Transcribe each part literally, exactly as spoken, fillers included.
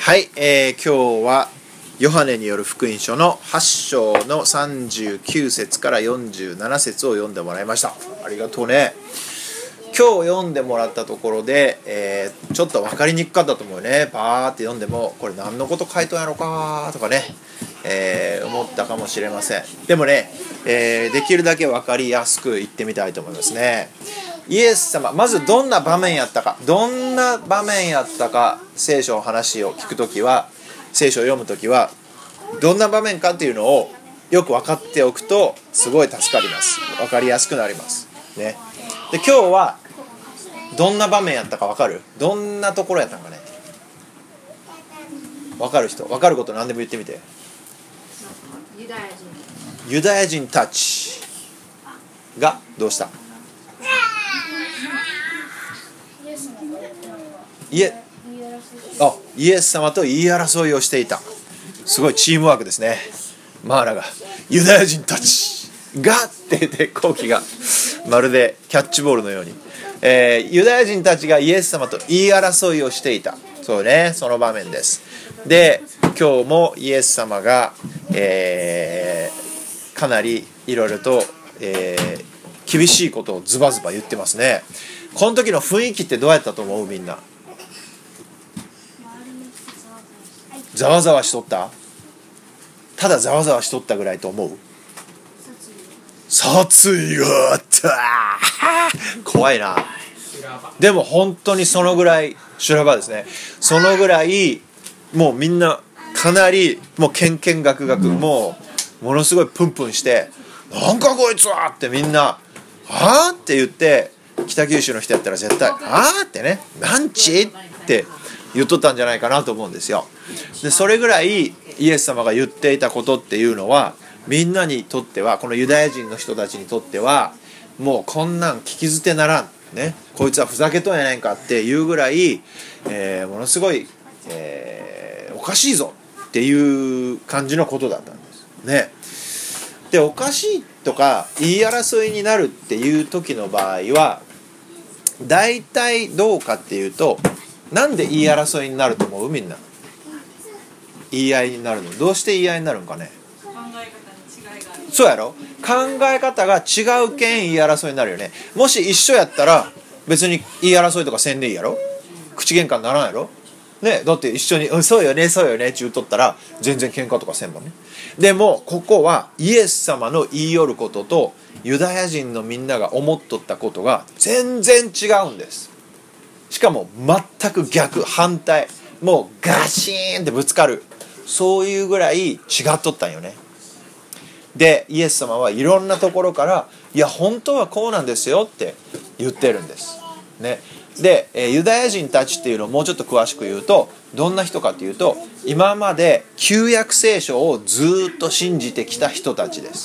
はい、えー、今日はヨハネによる福音書のはち章のさんじゅうきゅう節からよんじゅうなな節を読んでもらいました。ありがとうね。今日読んでもらったところで、えー、ちょっと分かりにくかったと思うね。バーって読んでもこれ何のこと書いとんやろかとかね、えー、思ったかもしれません。でもね、えー、できるだけ分かりやすく言ってみたいと思いますね。イエス様、まずどんな場面やったかどんな場面やったか聖書の話を聞くときは聖書を読むときはどんな場面かっていうのをよく分かっておくとすごい助かります。分かりやすくなりますね。で今日はどんな場面やったか分かる？どんなところやったのかね。分かる人、分かること何でも言ってみて。 ユダヤ人ユダヤ人たちがどうした？イエあイエス様と言い争いをしていた。すごいチームワークですね。マーラがユダヤ人たちがって言って後期がまるでキャッチボールのように、えー、ユダヤ人たちがイエス様と言い争いをしていた。そうね、その場面です。で今日もイエス様が、えー、かなりいろいろと、えー、厳しいことをズバズバ言ってますね。この時の雰囲気ってどうやったと思う？みんなざわざわしとった？ただざわざわしとったぐらいと思う？殺意があった怖いな。でも本当にそのぐらい修羅場ですね。そのぐらいもうみんなかなりもうケンケンガクガク、もうものすごいプンプンしてなんかこいつはってみんなはぁって言って、北九州の人やったら絶対はぁってね、なんちって言っとったんじゃないかなと思うんですよ。でそれぐらいイエス様が言っていたことっていうのはみんなにとっては、このユダヤ人の人たちにとってはもうこんなん聞き捨てならん、ね、こいつはふざけとんやないかっていうぐらい、えー、ものすごい、えー、おかしいぞっていう感じのことだったんですね。でおかしいとか言い争いになるっていう時の場合は大体どうかっていうと、なんで言い争いになると思う？みんな言い合いになるの。どうして言い合いになるんかね。 考え方に違いがある。 そうやろ。考え方が違うけん言い争いになるよね。もし一緒やったら別に言い争いとかせんでいいやろ。口喧嘩にならんやろね。だって一緒に、うん、そうよねそうよねって言うとったら全然喧嘩とかせんもんね。でもここはイエス様の言い寄ることとユダヤ人のみんなが思っとったことが全然違うんです。しかも全く逆、反対、もうガシーンってぶつかる、そういうぐらい違っとったんよね。でイエス様はいろんなところからいや本当はこうなんですよって言ってるんですね。でユダヤ人たちっていうのをもうちょっと詳しく言うとどんな人かっていうと、今まで旧約聖書をずっと信じてきた人たちです。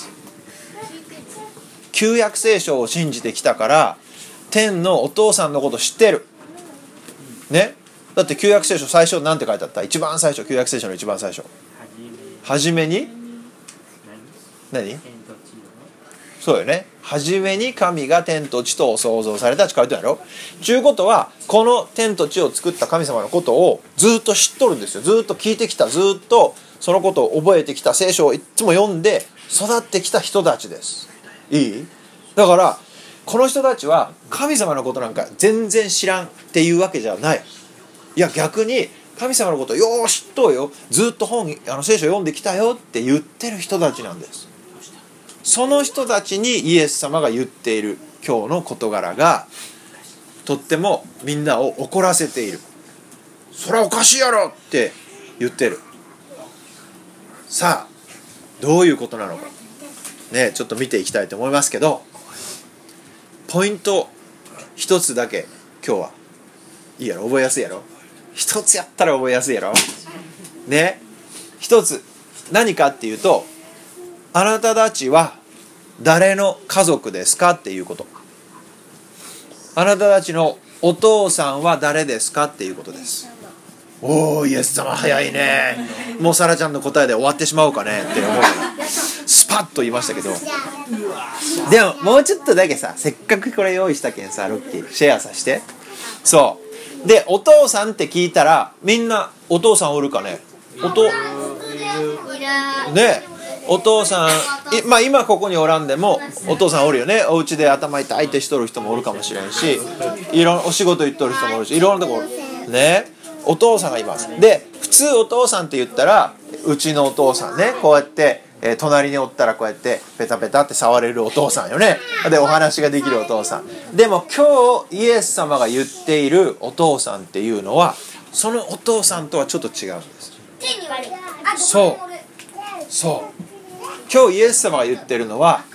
旧約聖書を信じてきたから天のお父さんのこと知ってるね。だって旧約聖書最初なんて書いてあった？一番最初、旧約聖書の一番最初、はじめに何？そうよね。はじめに神が天と地とを創造されたって書いてあるやろ。ちゅうことはこの天と地を作った神様のことをずっと知っとるんですよ。ずっと聞いてきた、ずっとそのことを覚えてきた、聖書をいつも読んで育ってきた人たちです。いい？だからこの人たちは神様のことなんか全然知らんっていうわけじゃない。いや逆に神様のことよー知っとうよ、ずっと本あの聖書読んできたよって言ってる人たちなんです。その人たちにイエス様が言っている今日の事柄がとってもみんなを怒らせている。それはおかしいやろって言ってる。さあどういうことなのかね、ちょっと見ていきたいと思いますけど、ポイント一つだけ今日はいいやろ、覚えやすいやろ。一つやったら覚えやすいやろね。一つ何かっていうと、あなたたちは誰の家族ですかっていうこと。あなたたちのお父さんは誰ですかっていうことです。おーイエス様早いね。もうサラちゃんの答えで終わってしまおうかねって思うスパッと言いましたけど、でももうちょっとだけさ、せっかくこれ用意したけんさ、ロッキーシェアさせて。そうでお父さんって聞いたらみんなお父さんおるかね。おとねお父さんい、まあ、今ここにおらんでもお父さんおるよね。お家で頭痛いってしとる人もおるかもしれんし、いろんお仕事行っとる人もおるし、いろんなところねお父さんがいます。で普通お父さんって言ったらうちのお父さんね、こうやって、えー、隣におったらこうやってペタペタって触れるお父さんよね。でお話ができるお父さん。でも今日イエス様が言っているお父さんっていうのはそのお父さんとはちょっと違うんです。そうそう今日イエス様が言ってるのは、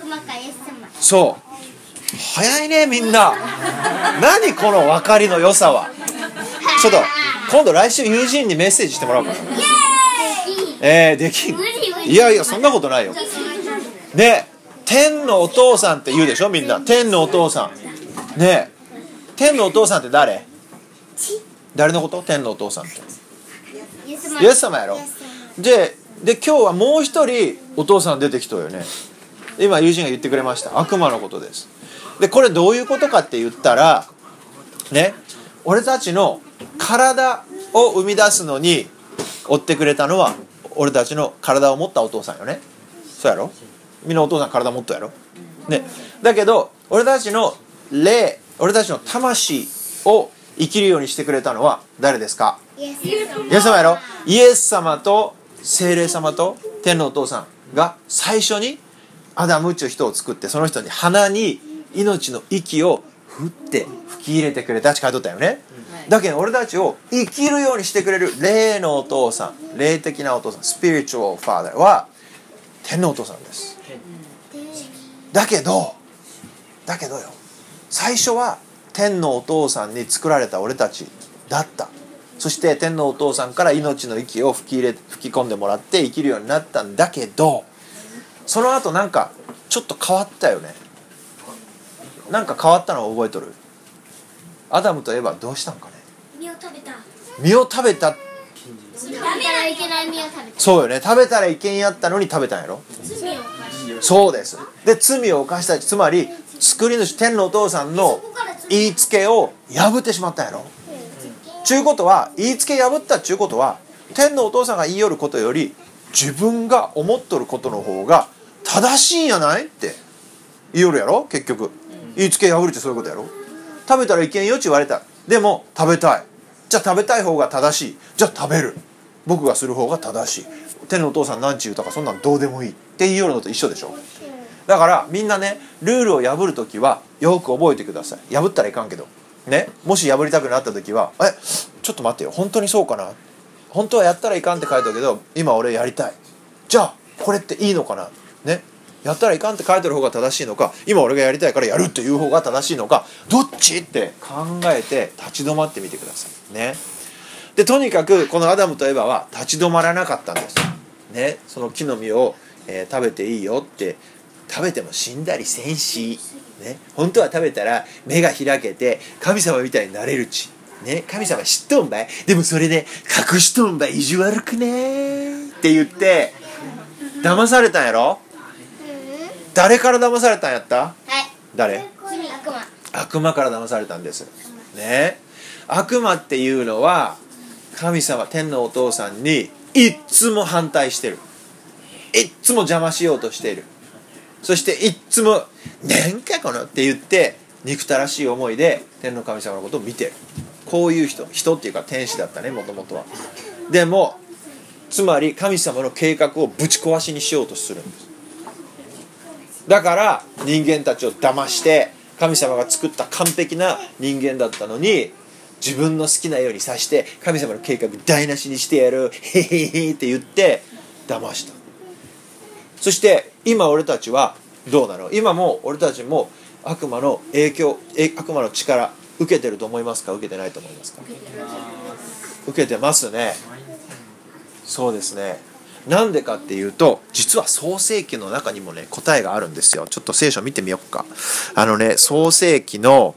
そう早いねみんな。何この分かりの良さは。ちょっと今度来週友人にメッセージしてもらおうかな。えー、できん。いやいやそんなことないよ。で天のお父さんって言うでしょみんな。天のお父さんね。天のお父さんって誰？誰のこと？天のお父さんってイエス様やろ。でで今日はもう一人お父さん出てきとるよね。今友人が言ってくれました。悪魔のことです。でこれどういうことかって言ったらね、俺たちの体を生み出すのに追ってくれたのは俺たちの体を持ったお父さんよね。そうやろ。みんなお父さん体持ったやろね。だけど俺たちの霊、俺たちの魂を生きるようにしてくれたのは誰ですか？イエス様やろ。イエス様と聖霊様と天のお父さんが最初にアダムっちゅう人を作って、その人に鼻に命の息を振って吹き入れてくれたって書いとったよね。だけど俺たちを生きるようにしてくれる霊のお父さん、霊的なお父さん、スピリチュアルファーダーは天のお父さんです。だけどだけどよ、最初は天のお父さんに作られた俺たちだった。そして天のお父さんから命の息を吹き入れ吹き込んでもらって生きるようになったんだけど、その後なんかちょっと変わったよね。なんか変わったのを覚えとる？アダムとエヴァどうしたんかね。 実を食べた。 実を食べた。 食べたらいけない実を食べた。 そうよね。食べたらいけんやったのに食べたんやろ。 罪を犯した。 そうです。で罪を犯した、つまり作り主天のお父さんの言いつけを破ってしまったんやろ。ちゅうことは言いつけ破ったっちゅうことは天のお父さんが言いよることより自分が思っとることの方が正しいんやないって言いよるやろ。結局言いつけ破るってそういうことやろ。食べたらいけんよって言われた。でも食べたい。じゃあ食べたい方が正しい。じゃあ食べる。僕がする方が正しい。天のお父さん何ち言うたかそんなんどうでもいいって言いよるのと一緒でしょ。だからみんなね、ルールを破るときはよく覚えてください。破ったらいかんけどね、もし破りたくなった時はえちょっと待ってよ、本当にそうかな、本当はやったらいかんって書いてあるけど今俺やりたい、じゃあこれっていいのかなね、やったらいかんって書いてる方が正しいのか、今俺がやりたいからやるっていう方が正しいのか、どっちって考えて立ち止まってみてくださいね。でとにかくこのアダムとエヴァは立ち止まらなかったんですね。その木の実を、えー、食べていいよって、食べても死んだりせんしね、本当は食べたら目が開けて神様みたいになれるち、ね、神様知っとんばい、でもそれで隠しとんばい、意地悪くねーって言って騙されたんやろ。誰から騙されたんやった？はい、誰？悪魔。悪魔から騙されたんですね。悪魔っていうのは神様、天のお父さんにいっつも反対してる、いっつも邪魔しようとしている。そしていっつもなんかこのって言って憎たらしい思いで天の神様のことを見てる。こういう人、人っていうか天使だったね、もともとは。でもつまり神様の計画をぶち壊しにしようとするんです。だから人間たちを騙して神様が作った完璧な人間だったのに自分の好きなようにさして神様の計画台無しにしてやるへへへって言って騙した。そして今俺たちはどうなの？今も俺たちも悪魔の影響、悪魔の力受けてると思いますか？受けてないと思いますか？受けてますね。そうですね。なんでかっていうと、実は創世記の中にもね答えがあるんですよ。ちょっと聖書見てみようか。あのね、創世記の、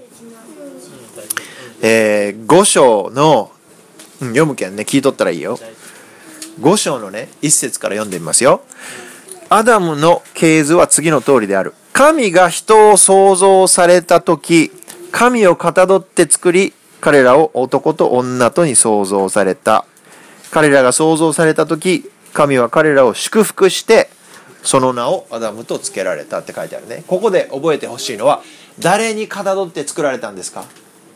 えー、ご章の、うん、読むけんね、聞いとったらいいよ。ご章のねいっ節から読んでみますよ。アダムの系図は次の通りである。神が人を創造されたとき、神をかたどって作り、 彼らを男と女とに創造された。彼らが創造された時、神は彼らを祝福してその名をアダムとつけられたって書いてあるね。ここで覚えてほしいのは、誰にかたどって作られたんですか？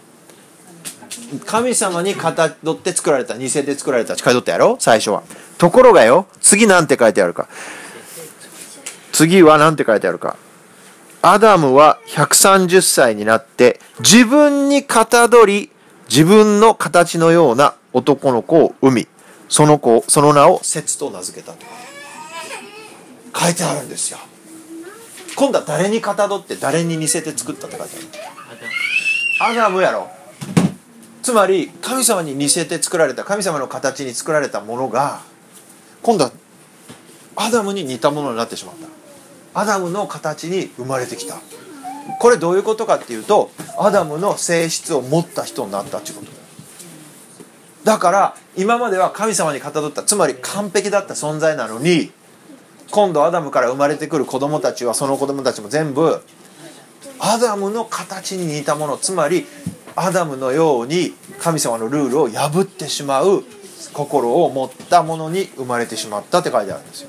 神様にかたどって作られた、似せて作られたって書いてあったやろ、最初は。ところがよ、次なんて書いてあるか。次はなんて書いてあるか。アダムはひゃくさんじゅっさいになって自分にかたどり、自分の形のような男の子を産み、その子、その名をセツと名付けたと書いてあるんですよ。今度は誰にかたどって誰に似せて作ったって書いてある。アダムやろ。つまり神様に似せて作られた、神様の形に作られたものが今度はアダムに似たものになってしまった。アダムの形に生まれてきた。これどういうことかっていうと、アダムの性質を持った人になったっていうことだ。だから今までは神様にかたどった、つまり完璧だった存在なのに、今度アダムから生まれてくる子供たちは、その子供たちも全部アダムの形に似たもの、つまりアダムのように神様のルールを破ってしまう心を持ったものに生まれてしまったって書いてあるんですよ。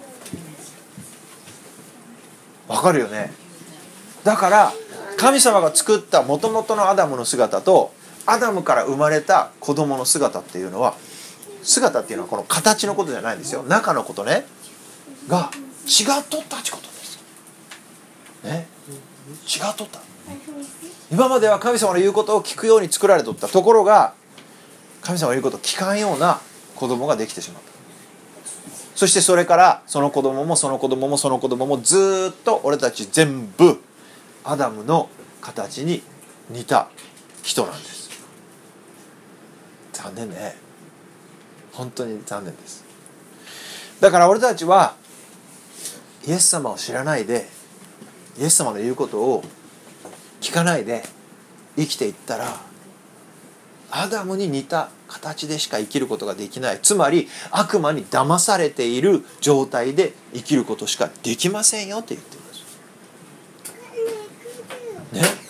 わかるよね。だから神様が作った元々のアダムの姿とアダムから生まれた子供の姿っていうのは、姿っていうのはこの形のことじゃないんですよ、中のことねが違っとったってことですよね。違っとった。今までは神様の言うことを聞くように作られとったところが、神様の言うことを聞かんような子供ができてしまった。そしてそれからその子供もその子供もその子供もずっと俺たち全部アダムの形に似た人なんです。残念ね。本当に残念です。だから俺たちはイエス様を知らないで、イエス様の言うことを聞かないで生きていったら、アダムに似た形でしか生きることができない。つまり悪魔に騙されている状態で生きることしかできませんよって言ってるんですね。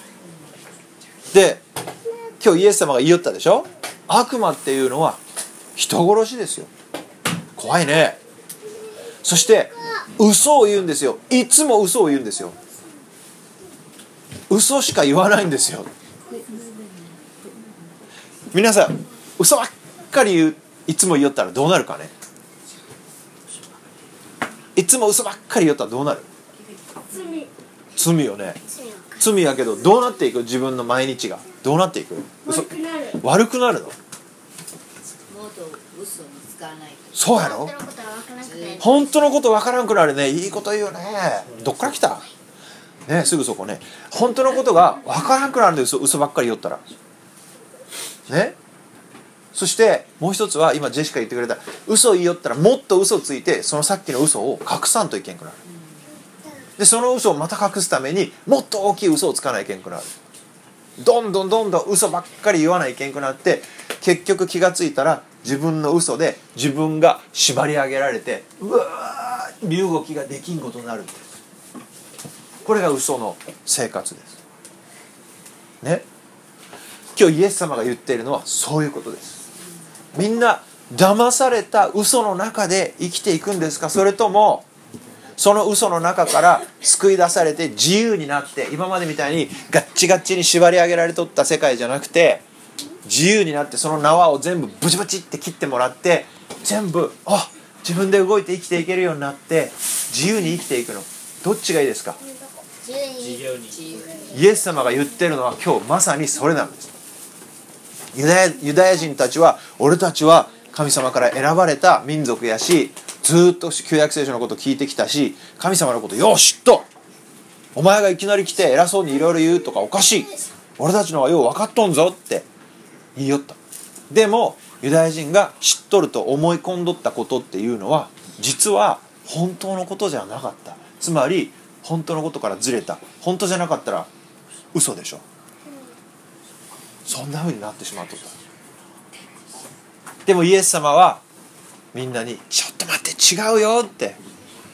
で、今日イエス様が言いよったでしょ。悪魔っていうのは人殺しですよ。怖いね。そして嘘を言うんですよ。いつも嘘を言うんですよ。嘘しか言わないんですよ。皆さん嘘ばっかり言う、いつも言いよったらどうなるかね。いつも嘘ばっかり言いよったらどうなる？罪。罪よね。罪やけどどうなっていく？自分の毎日がどうなっていく？ 悪くなる。 悪くなるの？ もっと嘘に使わないと。 そうやろ？本当のことわからんくなるね。いいこと言うよね。どっから来た？ね、すぐそこね。本当のことがわからんくなるんです。嘘ばっかり言ったらね。そしてもう一つは、今ジェシカ言ってくれた、嘘言いよったらもっと嘘ついて、そのさっきの嘘を隠さんといけんくなる。でその嘘をまた隠すためにもっと大きい嘘をつかないけんくなる。どんどんどんどん嘘ばっかり言わないけんくなって、結局気がついたら自分の嘘で自分が縛り上げられて、うわー身動きができんことになるんです。これが嘘の生活ですね。今日イエス様が言っているのはそういうことです。みんな騙された嘘の中で生きていくんですか？それともその嘘の中から救い出されて自由になって、今までみたいにガッチガッチに縛り上げられとった世界じゃなくて、自由になって、その縄を全部ブチブチって切ってもらって、全部あ自分で動いて生きていけるようになって自由に生きていくの、どっちがいいですか？ 自由に。 イエス様が言ってるのは今日まさにそれなんです。ユダヤ、ユダヤ人たちは、俺たちは神様から選ばれた民族やし、ずっと旧約聖書のことを聞いてきたし、神様のことよしっと、お前がいきなり来て偉そうにいろいろ言うとかおかしい、俺たちの方がよう分かっとんぞって言いよった。でもユダヤ人が知っとると思い込んどったことっていうのは、実は本当のことじゃなかった。つまり本当のことからずれた。本当じゃなかったら嘘でしょ。そんな風になってしまっとった。でもイエス様はみんなにちょっと待って違うよって、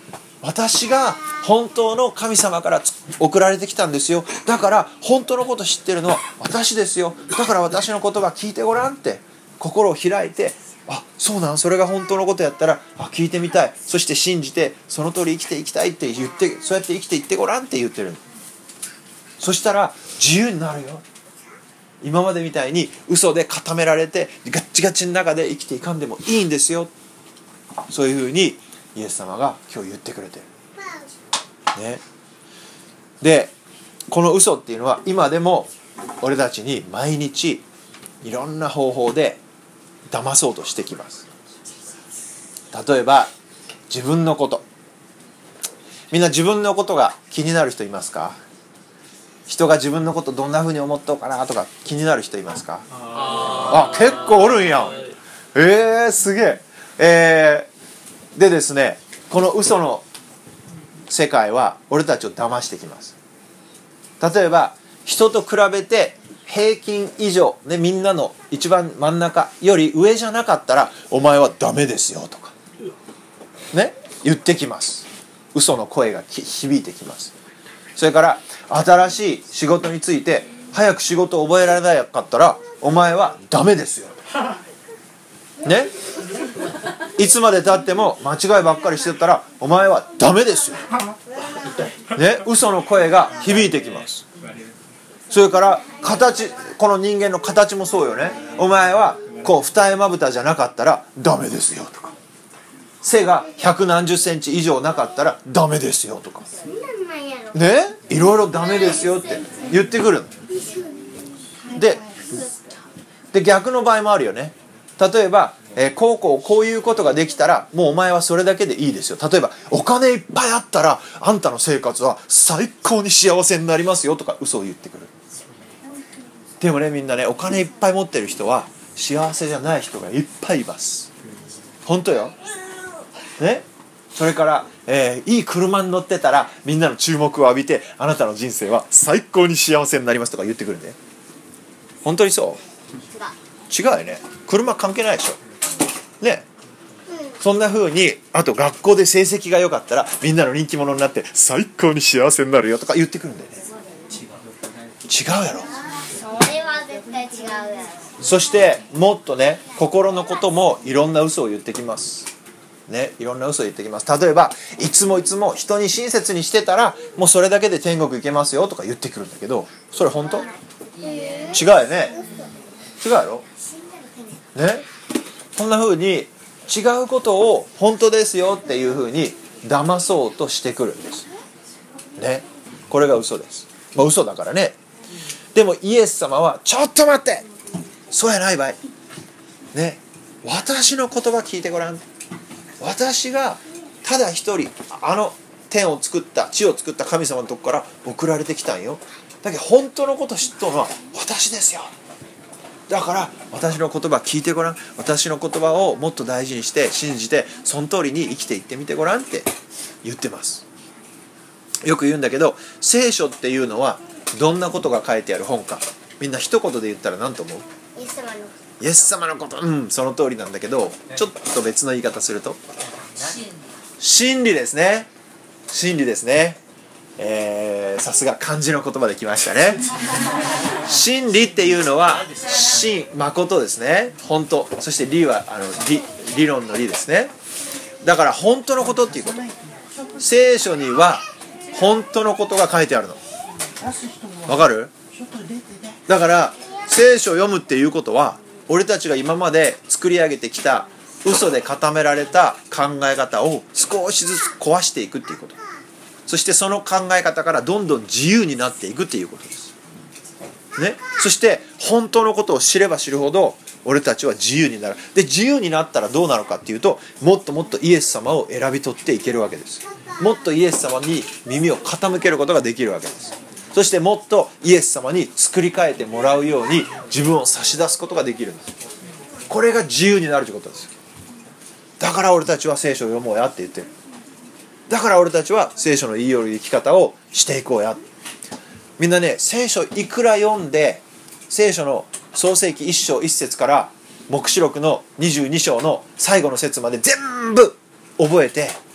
私が本当の神様から送られてきたんですよ。だから本当のこと知ってるのは私ですよ。だから私の言葉聞いてごらんって心を開いて、あ、そうなん、それが本当のことやったら、あ、聞いてみたい、そして信じてその通り生きていきたいって言って、そうやって生きていってごらんって言ってる。そしたら自由になるよ。今までみたいに嘘で固められてガッチガチの中で生きていかんでもいいんですよ。そういうふうにイエス様が今日言ってくれてる、ね、でこの嘘っていうのは今でも俺たちに毎日いろんな方法で騙そうとしてきます。例えば自分のこと、みんな自分のことが気になる人いますか？人が自分のことどんな風に思っとうかなとか気になる人いますか？あ, あ結構おるんやん。えー、すげえ。えー、でですね、この嘘の世界は俺たちを騙してきます。例えば人と比べて平均以上、ね、みんなの一番真ん中より上じゃなかったらお前はダメですよとかね、言ってきます。嘘の声が響いてきます。それから新しい仕事について早く仕事を覚えられなかったらお前はダメですよね、いつまで経っても間違いばっかりしてたらお前はダメですよね、嘘の声が響いてきます。それから形、この人間の形もそうよね。お前はこう二重まぶたじゃなかったらダメですよとか、背が百何十センチ以上なかったらダメですよとかね、いろいろダメですよって言ってくるので、で逆の場合もあるよね。例えば、えー、こうこうこういうことができたらもうお前はそれだけでいいですよ。例えばお金いっぱいあったらあんたの生活は最高に幸せになりますよとか嘘を言ってくる。でもね、みんなね、お金いっぱい持ってる人は幸せじゃない人がいっぱいいます。本当よね。それから、えー、いい車に乗ってたらみんなの注目を浴びてあなたの人生は最高に幸せになりますとか言ってくるんで、本当にそう？違うよね。車関係ないでしょね。そんな風に、あと学校で成績が良かったらみんなの人気者になって最高に幸せになるよとか言ってくるんだよね。違うやろ。 それは絶対違うやろ。 そしてもっとね、心のこともいろんな嘘を言ってきますね。いろんな嘘を言ってきます。例えばいつもいつも人に親切にしてたらもうそれだけで天国行けますよとか言ってくるんだけど、それ本当？違うよね。違うやろね。こんな風に違うことを本当ですよっていう風に騙そうとしてくるんですね。これが嘘です。まあ嘘だからね。でもイエス様はちょっと待って、そうやないばいね、私の言葉聞いてごらん。私がただ一人あの天を作った地を作った神様のとこから送られてきたんよ。だけど本当のこと知っとるのは私ですよ。だから私の言葉聞いてごらん。私の言葉をもっと大事にして信じてその通りに生きていってみてごらんって言ってます。よく言うんだけど、聖書っていうのはどんなことが書いてある本か、みんな一言で言ったら何と思う？ イエス様のイエス様のこと。うん、その通りなんだけど、ちょっと別の言い方すると真理ですね。真理ですね。えー、さすが漢字の言葉できましたね。真理っていうのは真、誠ですね。本当。そして理はあの 理, 理論の理ですね。だから本当のことっていうこと。聖書には本当のことが書いてあるの。わかる？だから聖書を読むっていうことは俺たちが今まで作り上げてきた嘘で固められた考え方を少しずつ壊していくっていうこと。そしてその考え方からどんどん自由になっていくっていうことです、ね、そして本当のことを知れば知るほど俺たちは自由になる。で自由になったらどうなるかっていうと、もっともっとイエス様を選び取っていけるわけです。もっとイエス様に耳を傾けることができるわけです。そしてもっとイエス様に作り変えてもらうように自分を差し出すことができるんです。これが自由になるということです。だから俺たちは聖書を読もうやって言ってる。だから俺たちは聖書の言いよる生き方をしていこうや。みんなね、聖書いくら読んで、聖書の創世記いっ章いっ節から黙示録のにじゅうに章の最後の節まで全部覚えて、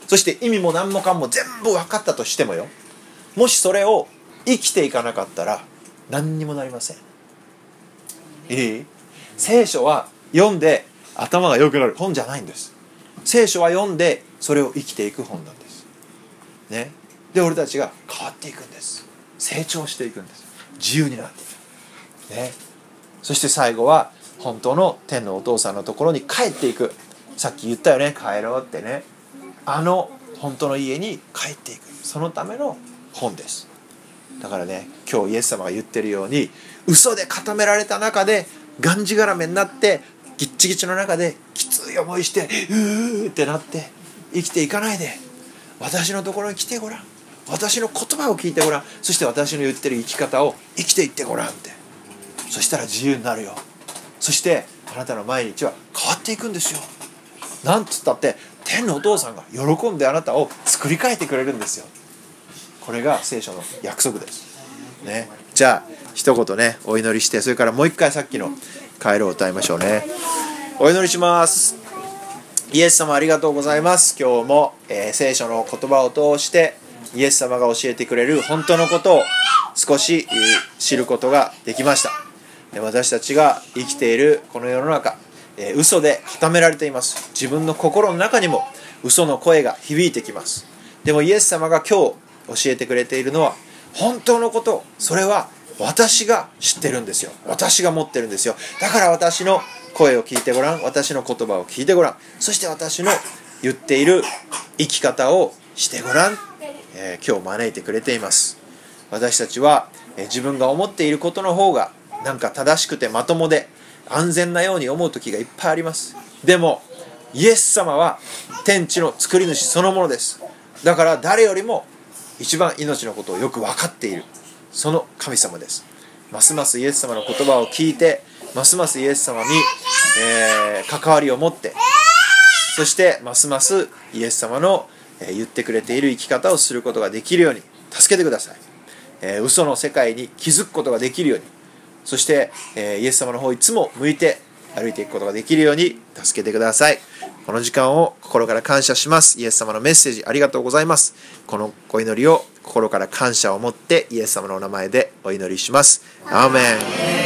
そして意味も何もかも全部分かったとしてもよ、もしそれを生きていかなかったら何にもなりません。いい？聖書は読んで頭が良くなる本じゃないんです。聖書は読んでそれを生きていく本なんです、ね、で俺たちが変わっていくんです。成長していくんです。自由になっていく、ね、そして最後は本当の天のお父さんのところに帰っていく。さっき言ったよね、帰ろうってね。あの本当の家に帰っていく、そのための本です。だからね、今日イエス様が言ってるように、嘘で固められた中でがんじがらめになってギッチギチの中できつい思いしてうーってなって生きていかないで、私のところに来てごらん、私の言葉を聞いてごらん、そして私の言ってる生き方を生きていってごらんって。そしたら自由になるよ。そしてあなたの毎日は変わっていくんですよ。なんつったって天のお父さんが喜んであなたを作り変えてくれるんですよ。これが聖書の約束です、ね、じゃあ一言ねお祈りして、それからもう一回さっきの帰ろうを歌いましょうね。お祈りします。イエス様ありがとうございます。今日も、えー、聖書の言葉を通してイエス様が教えてくれる本当のことを少し、えー、知ることができました。私たちが生きているこの世の中、えー、嘘で固められています。自分の心の中にも嘘の声が響いてきます。でもイエス様が今日教えてくれているのは本当のこと。それは私が知ってるんですよ。私が持ってるんですよ。だから私の声を聞いてごらん、私の言葉を聞いてごらん、そして私の言っている生き方をしてごらん、えー、今日招いてくれています。私たちは、えー、自分が思っていることの方がなんか正しくてまともで安全なように思う時がいっぱいあります。でもイエス様は天地の作り主そのものです。だから誰よりも一番命のことをよく分かっている、その神様です。ますますイエス様の言葉を聞いて、ますますイエス様に、えー、関わりを持って、そしてますますイエス様の、えー、言ってくれている生き方をすることができるように助けてください。えー、嘘の世界に気づくことができるように、そして、えー、イエス様の方をいつも向いて歩いていくことができるように助けてください。この時間を心から感謝します。イエス様のメッセージありがとうございます。このお祈りを心から感謝を持ってイエス様のお名前でお祈りします。アーメン。